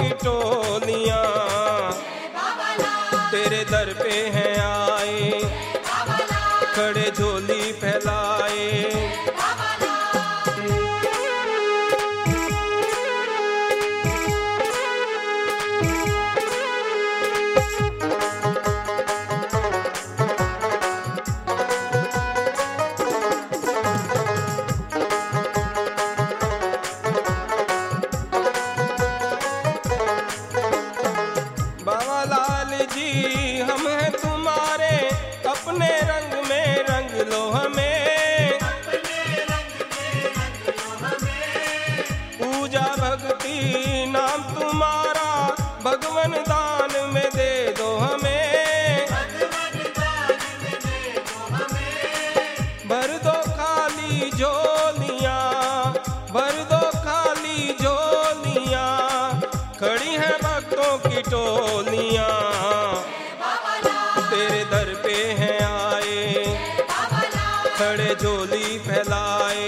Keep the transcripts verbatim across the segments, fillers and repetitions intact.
की टोलियां तेरे दर पे हैं आए, खड़े झोली फैलाए। बाबा लाल जी हम हैं तुम्हारे, अपने रंग में रंग लो हमें, पूजा भक्ति नाम तुम्हारा भगवन दान में दे दो हमें, भर दो खाली झोलियां, भर दो खाली झोलियां, खड़ी हैं भक्तों की टोलियां तेरे दर पे हैं आए, खड़े झोली फैलाए।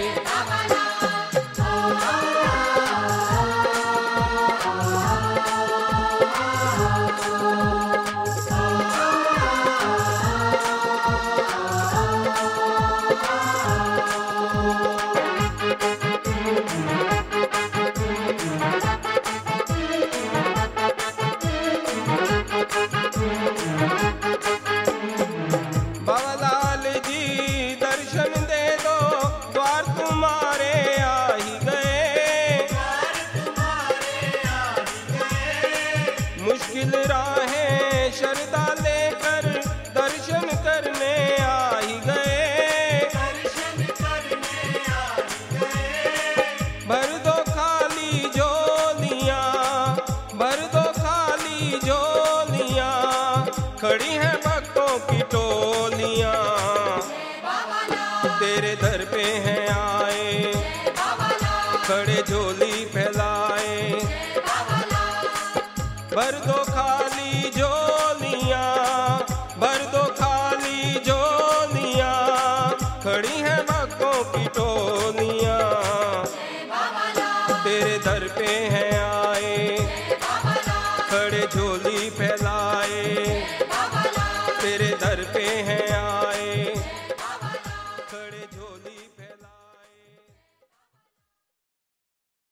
बाबा लाल जी दर्शन दे दो, द्वार तुम्हारे आ ही गए, मुश्किल राहें श्रद्धा लेकर दर्शन करने आ ही गए, भर दो खाली झोलियां, भर दो खाली झोलियां, खड़ी हैं भक्तों की टोलियां तेरे दर पे हैं आए, खड़े झोली फैलाए। भर दो खाली झोलियां, भर दो खाली झोलियां, खड़ी हैं भक्तों की टोलियां तेरे दर पे हैं आए, खड़े झोली